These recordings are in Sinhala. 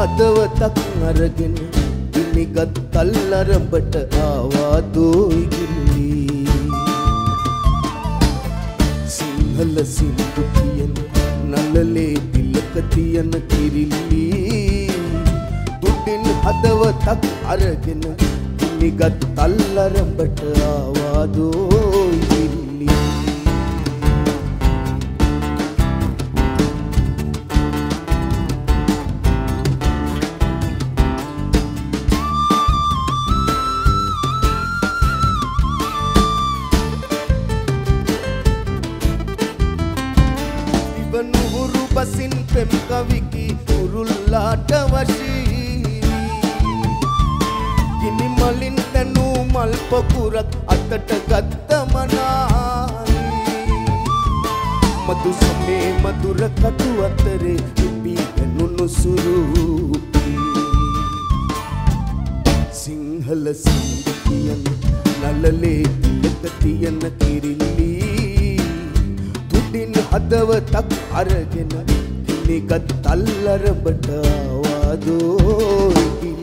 හදවතක් අරගෙන ඉනිගත් කල්ලරඹට ආවා දෝයිගිලි සිංහල සින්දු කියන නළලේ තිලක තියන කිරිල්ලි දුටින් හදවතක් අරගෙන ඉනිගත් කල්ලරඹට ආවා දෝයිගිලි නුහුරු බසින් පෙම් කවිකි උරුල්ලාට වශී ගිනි මලින් තනු මල් පොකුරක් අතට ගත්ත මනායි මధు සමේ මధుර කටු අතරේ ඉපි නුනු සුරූපි සිංහල සින්දු කියන නළලේ තිලක තියන කිරිල්ලි හදවතක් අරගෙන ඉනිගත් තල්ලරඹට ආවා දෝයිගිලි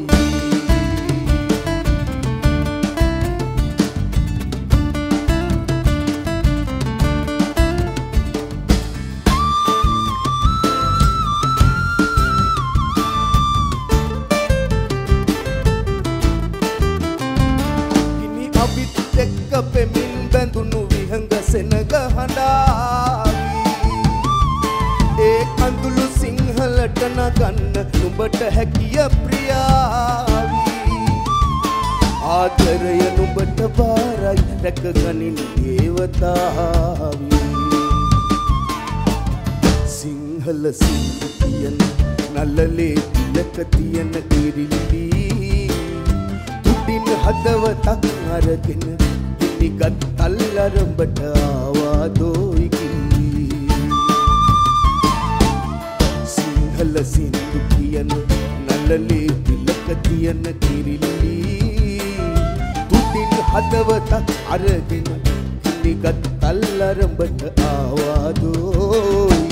ගිනි අවිත් එක්ක පෙමින් බැඳුණු විහඟ සෙනග හඬා අඳුළු සිංහලට නගන්න නුඹට හැකිය ප්‍රියාවි ආදරය නුඹට බාරයි රැකගනින් දේවතාවි සිංහල සින්දු කියන නළලේ තිලක තියන කිරිල්ලි දුටින් හදවතක් අරගෙන ඉනිගත් තල්ලරඹට ආවා දෝයිගිලි සිංහල සින්දු කියන නළලේ තිලක තියන කිරිල්ලි දුටින් හදවතක් අරගෙන ඉනිගත් තල්ලරඹට ආවා දෝයි